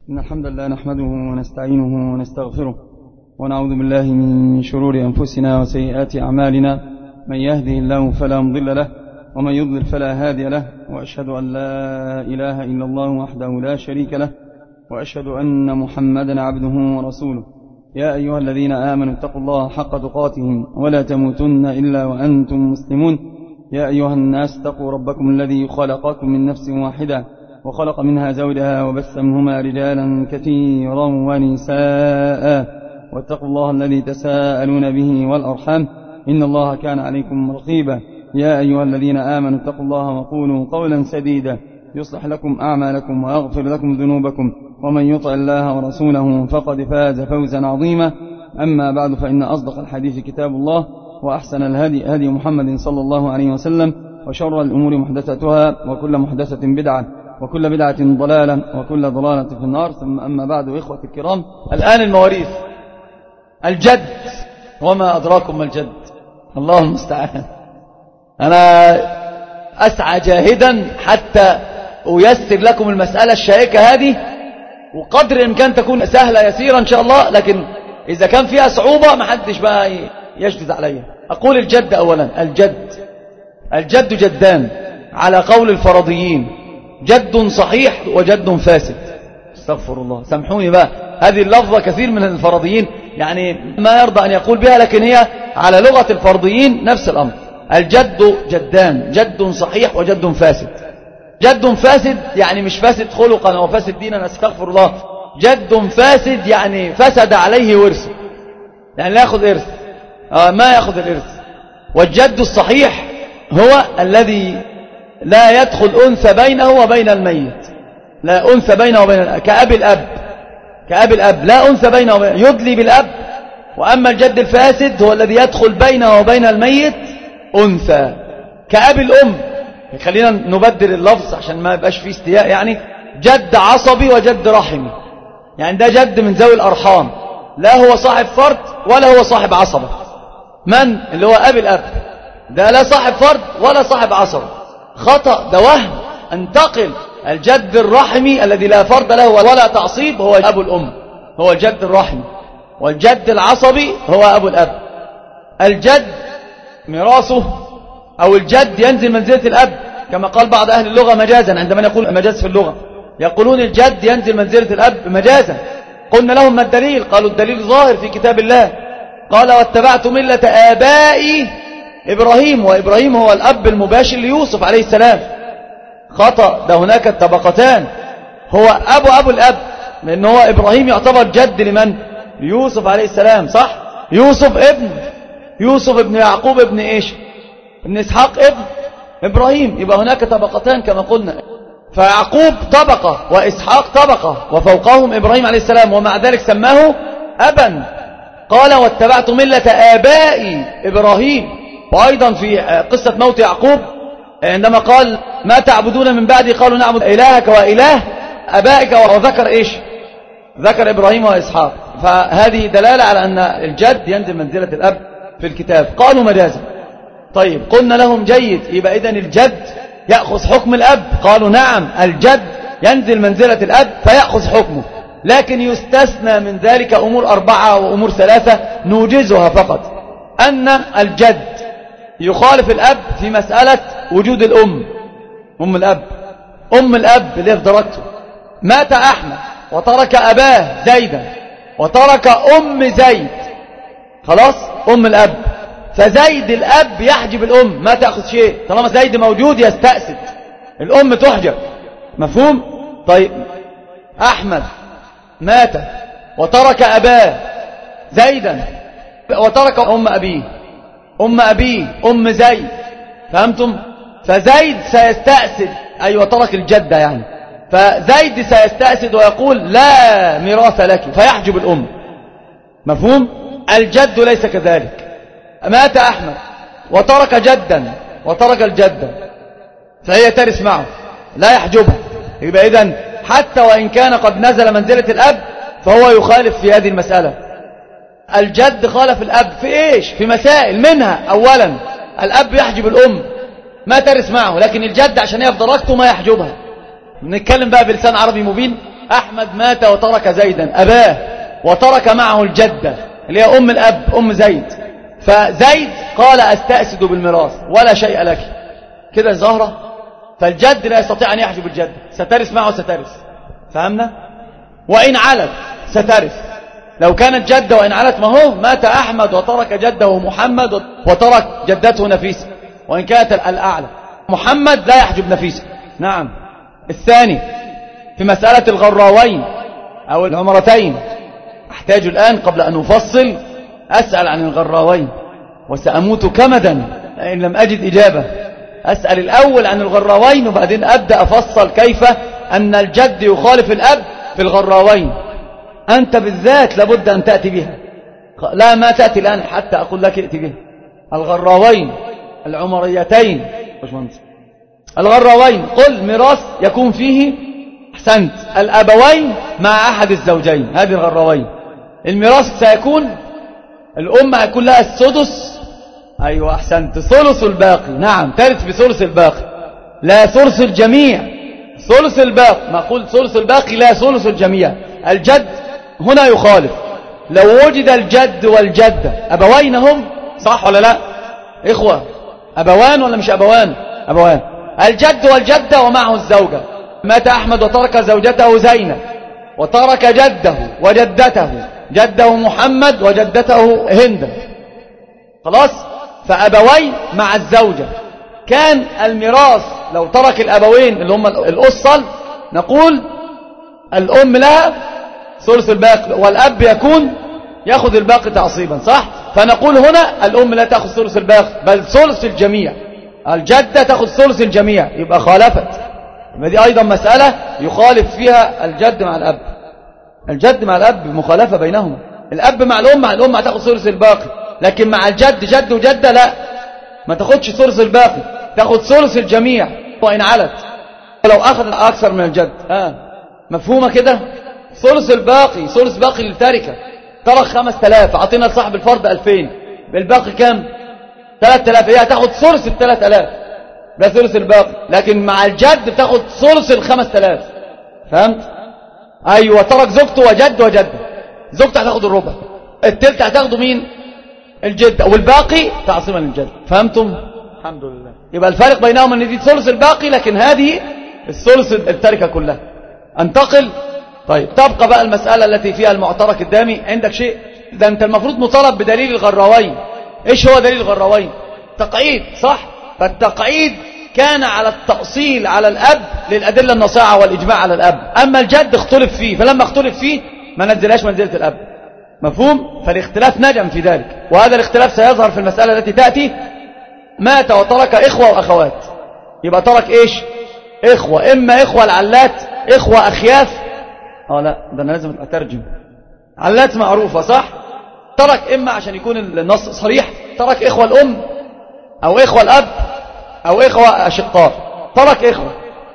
إن الحمد لله نحمده ونستعينه ونستغفره ونعوذ بالله من شرور أنفسنا وسيئات أعمالنا. من يهده الله فلا مضل له ومن يضلل فلا هادي له، وأشهد أن لا إله إلا الله وحده لا شريك له، وأشهد أن محمدا عبده ورسوله. يا أيها الذين آمنوا اتقوا الله حق تقاته ولا تموتن إلا وأنتم مسلمون. يا أيها الناس اتقوا ربكم الذي خلقكم من نفس واحدة وخلق منها زوجها وبث منهما رجالا كثيرا ونساء، واتقوا الله الذي تساءلون به والأرحام إن الله كان عليكم رقيبا. يا أيها الذين آمنوا اتقوا الله وقولوا قولا سديدا يصلح لكم أعمالكم ويغفر لكم ذنوبكم، ومن يطع الله ورسوله فقد فاز فوزا عظيما. أما بعد، فإن أصدق الحديث كتاب الله، وأحسن الهدي هدي محمد صلى الله عليه وسلم، وشر الأمور محدثتها، وكل محدثة بدعة، وكل بدعة ضلالة، وكل ضلالة في النار. ثم أما بعد، إخوة الكرام، الآن المواريث. الجد، وما أدراكم ما الجد؟ الله المستعان. أنا أسعى جاهدا حتى أيسر لكم المسألة الشائكة هذه، وقدر الإمكان تكون سهلة يسيرة إن شاء الله، لكن إذا كان فيها صعوبة ما حدش بقى يشدد عليها. أقول الجد أولا. الجد جدان على قول الفرضيين، جد صحيح وجد فاسد. استغفر الله، سامحوني بقى، هذه اللفظة كثير من الفرضيين يعني ما يرضى أن يقول بها، لكن هي على لغة الفرضيين نفس الأمر. الجد جدان، جد صحيح وجد فاسد. جد فاسد يعني مش فاسد خلقا أو فاسد دينا، استغفر الله. جد فاسد يعني فسد عليه ورثه، يعني لا يأخذ إرث، ما يأخذ الإرث. والجد الصحيح هو الذي لا يدخل أنثى بينه وبين الميت، لا أنثى بينه وبين كأب الأب لا أنثى بينه وبين، يدلي بالأب. وأما الجد الفاسد هو الذي يدخل بينه وبين الميت أنثى كأب الأم. خلينا نبدل اللفظ عشان ما يبقاش فيه استياء. يعني جد عصبي وجد رحمي، يعني ده جد من ذوي الأرحام، لا هو صاحب فرد ولا هو صاحب عصبة. من اللي هو أب الأب ده لا صاحب فرد ولا صاحب عصبة، خطأ، ده وهم. انتقل الجد الرحمي الذي لا فرد له ولا تعصيب هو أبو الأم، هو الجد الرحمي. والجد العصبي هو أبو الأب. الجد ميراثه أو الجد ينزل منزلة الأب، كما قال بعض أهل اللغة مجازا، عندما يقول مجاز في اللغة يقولون الجد ينزل منزلة الأب مجازا. قلنا لهم ما الدليل؟ قالوا الدليل ظاهر في كتاب الله، قال واتبعت ملة آبائي إبراهيم، وإبراهيم هو الأب المباشر ليوسف عليه السلام. خطأ، ده هناك الطبقتان، هو أبو الأب، لأن هو إبراهيم يعتبر جد لمن؟ ليوسف عليه السلام، صح؟ يوسف ابن يعقوب ابن إيش؟ ابن إسحاق ابن إبراهيم، يبقى هناك طبقتان كما قلنا. فيعقوب طبقة وإسحاق طبقة وفوقهم إبراهيم عليه السلام، ومع ذلك سماه أبا. قال واتبعت ملة آبائي إبراهيم. وأيضا في قصة موت يعقوب عندما قال ما تعبدون من بعدي، قالوا نعبد إلهك وإله أبائك، وذكر إيش؟ ذكر إبراهيم وإسحاق. فهذه دلالة على أن الجد ينزل منزلة الأب في الكتاب. قالوا مجازا. طيب قلنا لهم جيد، يبقى إذن الجد يأخذ حكم الأب. قالوا نعم، الجد ينزل منزلة الأب فيأخذ حكمه، لكن يستثنى من ذلك أمور 4 وأمور 3 نوجزها فقط. أن الجد يخالف الأب في مسألة وجود الأم، أم الأب اللي في درجته. مات أحمد وترك أباه زيدا وترك أم زيد، خلاص أم الأب، فزيد الأب يحجب الأم، ما تأخذ شيء طالما زيد موجود، يستأسد، الأم تحجب. مفهوم؟ طيب أحمد مات وترك أباه زيدا وترك أم أبيه أم زيد، فهمتم؟ فزيد سيستأسد، أيوة ترك الجدة يعني، فزيد سيستأسد ويقول لا ميراث لك، فيحجب الأم. مفهوم؟ الجد ليس كذلك. مات أحمد وترك جدا وترك الجدة، فهي ترث معه لا يحجبها. يبقى إذن حتى وإن كان قد نزل منزلة الأب فهو يخالف في هذه المسألة. الجد خالف الأب في إيش؟ في مسائل، منها أولا الأب يحجب الأم ما ترث معه، لكن الجد عشان هي في درجته ما يحجبها. نتكلم بقى بلسان عربي مبين. أحمد مات وترك زيدا أباه وترك معه الجدة اللي هي أم الأب أم زيد، فزيد قال أستأسد بالميراث ولا شيء لك كده زهرة، فالجد لا يستطيع أن يحجب الجد، سترث معه سترث، فهمنا؟ وإن علت سترث، لو كانت جدة وإن علت، ما هو مات أحمد وترك جده محمد وترك جدته نفيسة وإن كانت الأعلى، محمد لا يحجب نفيسة. نعم. الثاني في مسألة الغراوين أو العمرتين، أحتاج الآن قبل أن أفصل أسأل عن الغراوين وسأموت كمدا إن لم أجد إجابة. أسأل الأول عن الغراوين وبعدين أبدأ أفصل كيف أن الجد يخالف الأب في الغراوين. أنت بالذات لابد أن تأتي بها، لا ما تأتي الآن حتى أقول لك ائتي بها. الغراوين العمريتين، الغراوين قل ميراث يكون فيه أحسنت الأبوين مع أحد الزوجين، هذه الغراوين. الميراث سيكون الأم هيكون لها السدس، أيوة أحسنت، ثلث الباقي، نعم ترث بثلث الباقي لا ثلث الجميع، ثلث الباقي، ما قلت ثلث الباقي لا ثلث الجميع. الجد هنا يخالف، لو وجد الجد والجدة أبوين هم، صح ولا لا؟ إخوة أبوان ولا مش أبوان؟ أبوان. الجد والجدة ومعه الزوجة، مات أحمد وترك زوجته زينب وترك جده وجدته، جده محمد وجدته هند، خلاص، فأبوين مع الزوجة. كان الميراث لو ترك الأبوين اللي هم الأصل، نقول الأم لها ثلث الباقي والأب يكون يأخذ الباقي تعصيبا، صح؟ فنقول هنا الأم لا تأخذ ثلث الباقي بل ثلث الجميع، الجدة تأخذ ثلث الجميع، يبقى خالفت. يبقى دي أيضا مسألة يخالف فيها الجد مع الأب، الجد مع الأب مخالفة بينهما، الأب مع الأم هتأخذ ثلث الباقي، لكن مع الجد جد وجدة لا، ما تاخدش ثلث الباقي، تاخد ثلث الجميع وإن علت، ولو أخذ أكثر من الجد. مفهومة كده؟ ثلث الباقي، ثلث باقي للتركة، ترك 5000 عطينا لصاحب الفرد 2000، بالباقي كام؟ 3000، هي هتاخد ثلث 3000، ده ثلث الباقي، لكن مع الجد بتاخد ثلث 5000، فهمت؟ أيوة، ترك زوجته وجد وجدة، زوجته هتاخد الربع، التلت هتاخده مين؟ الجدة، والباقي تعصيما للجد، فهمتم؟ الحمد لله. يبقى الفارق بينهم ان دي ثلث الباقي، لكن هذه الثلث التركة كلها. انتقل. طيب تبقى بقى المسألة التي فيها المعترك الدامي. عندك شيء؟ ده انت المفروض مطالب بدليل الغراوين. ايش هو دليل الغراوين؟ تقعيد، صح؟ فالتقعيد كان على التأصيل على الأب للأدلة النصاعة والإجماع على الأب، أما الجد اختلف فيه، فلما اختلف فيه ما نزلهاش منزلة الأب، مفهوم؟ فالاختلاف نجم في ذلك، وهذا الاختلاف سيظهر في المسألة التي تأتي. مات وترك إخوة وأخوات، يبقى ترك إيش؟ إخوة، إما إخوة العلات، إخوة أخياف، لا ده أنا لازم أترجم، علات معروفة صح؟ ترك إما عشان يكون النص صريح، ترك إخوة الأم أو إخوة الأب أو إخوة أشقاء، ترك إخوة.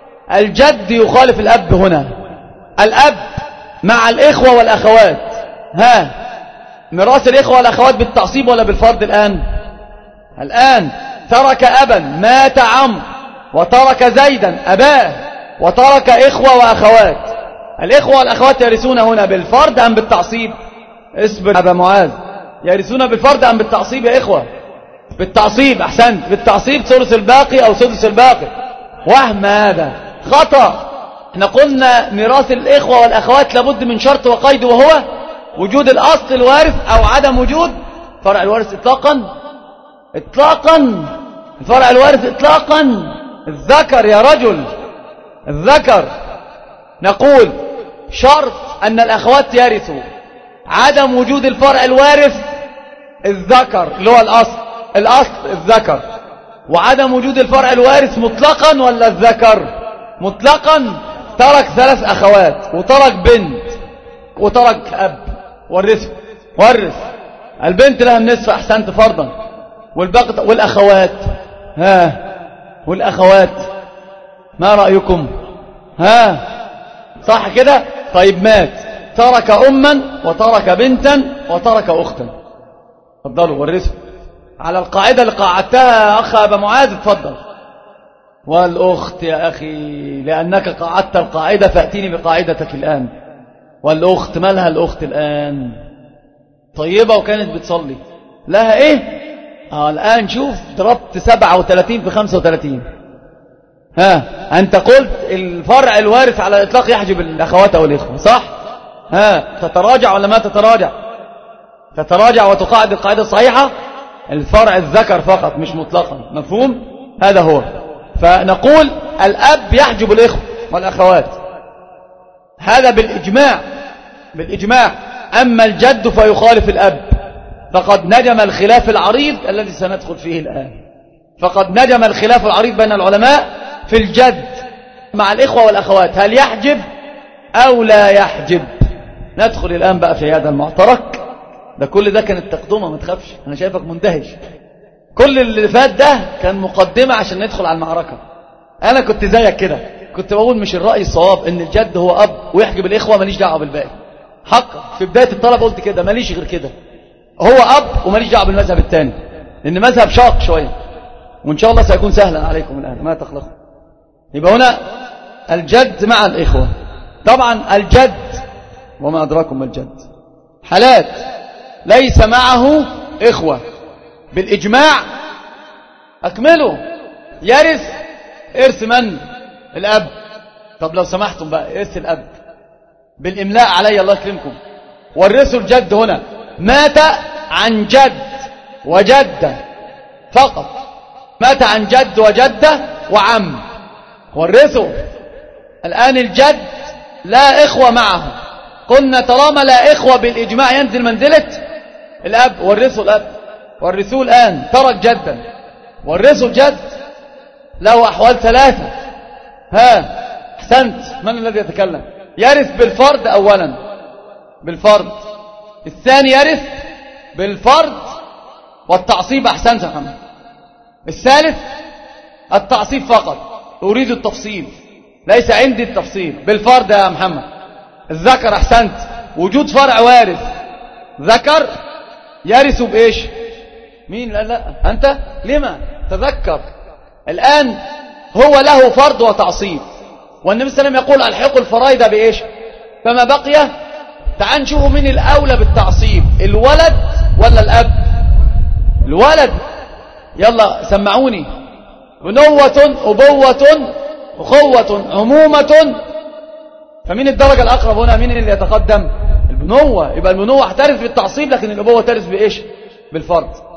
الجد يخالف الأب هنا، الأب مع الإخوة والأخوات، ميراث الإخوة والأخوات بالتعصيب ولا بالفرض الآن؟ الآن ترك أبا، مات عمرو وترك زيدا أباه وترك إخوة وأخوات، الإخوة والأخوات يرثون هنا بالفرض أم بالتعصيب؟ اصبر أبا معاذ، يرثون بالفرض أم بالتعصيب يا إخوة؟ بالتعصيب، أحسنت، بالتعصيب، ثلث الباقي أو سدس الباقي. وهم هذا خطأ. احنا قلنا ميراث الإخوة والأخوات لابد من شرط وقيد، وهو وجود الأصل الوارث أو عدم وجود فرع الوارث إطلاقا، إطلاقا الفرع الوارث إطلاقا، الذكر يا رجل، الذكر. نقول شرط أن الأخوات يرثوا، عدم وجود الفرع الوارث الذكر اللي هو الأصل الذكر، وعدم وجود الفرع الوارث مطلقا ولا الذكر؟ مطلقا. ترك 3 أخوات وترك بنت وترك أب، ورث البنت لها النصف، أحسنت، فرضا، والباقي والأخوات، والأخوات ما رأيكم؟ صح كده؟ طيب مات، ترك أما وترك بنتا وترك أختا، اتفضلوا ورثوا على القاعدة اللي قاعدتها أخ أبا معاذ، اتفضل. والأخت يا أخي لأنك قعدت القاعدة فأتيني بقاعدتك الآن. والأخت مالها الأخت الآن؟ طيبة وكانت بتصلي، لها إيه؟ الآن شوف ضربت 37 في 35. أنت قلت الفرع الوارث على الإطلاق يحجب الأخوات أو الإخوة، صح؟ تتراجع ولا ما تتراجع؟ تتراجع وتقاعد القاعدة الصحيحة، الفرع الذكر فقط مش مطلقا. مفهوم؟ هذا هو. فنقول الأب يحجب الإخوة والأخوات، هذا بالإجماع. أما الجد فيخالف الأب، فقد نجم الخلاف العريض الذي سندخل فيه الآن. فقد نجم الخلاف العريض بين العلماء في الجد مع الإخوة والأخوات، هل يحجب أو لا يحجب؟ ندخل الآن بقى في هذا المعترك ده. كل ده كانت تقدمة، ما تخافش، أنا شايفك مندهش. كل اللي فات ده كان مقدمة عشان ندخل على المعركة. أنا كنت زيك كده، كنت بقول مش الرأي الصواب إن الجد هو أب ويحجب الإخوة، ماليش دعوة بالباقي. حق في بداية الطلب قلت كده، ماليش غير كده، هو أب وماليش دعوة بالمذهب الثاني، لأن مذهب شاق شوية، وإن شاء الله سيكون سهلا عليكم الآن ما تخلقوا. يبقى هنا الجد مع الإخوة. طبعا الجد وما أدراكم ما الجد، حالات ليس معه إخوة بالإجماع. أكملوا. يرث إرث من؟ الأب. طب لو سمحتم بقى إرث الأب بالإملاء علي الله يكرمكم. ورثوا الجد هنا، مات عن جد وجدة فقط، مات عن جد وجدة وعم، ورثوا. الآن الجد لا إخوة معه، قلنا طالما لا إخوة بالإجماع ينزل منزلة الأب، ورثوا الأب، ورثوه الآن، ترك جدا، ورثوا الجد. له أحوال ثلاثة. أحسنت، من الذي يتكلم؟ يرث بالفرد أولا، بالفرد. الثاني يرث بالفرد والتعصيب. أحسنت يا محمد. الثالث التعصيب فقط، أريد التفصيل، ليس عندي التفصيل. بالفرد يا محمد الذكر. أحسنت، وجود فرع وارث ذكر يرث بإيش؟ مين؟ لا أنت لما تذكر الآن هو له فرض وتعصيب، والنبي صلى الله عليه وسلم يقول الحقوا الفرائض بإيش؟ فما بقي. تعال نشوفوا من الأولى بالتعصيب، الولد ولا الأب؟ الولد. يلا سمعوني. بنوة، أبوة، أخوة، عمومة. فمين الدرجة الأقرب هنا؟ مين اللي يتقدم؟ البنوة. يبقى البنوة ترث بالتعصيب، لكن الأبوة ترث بإيش؟ بالفرض.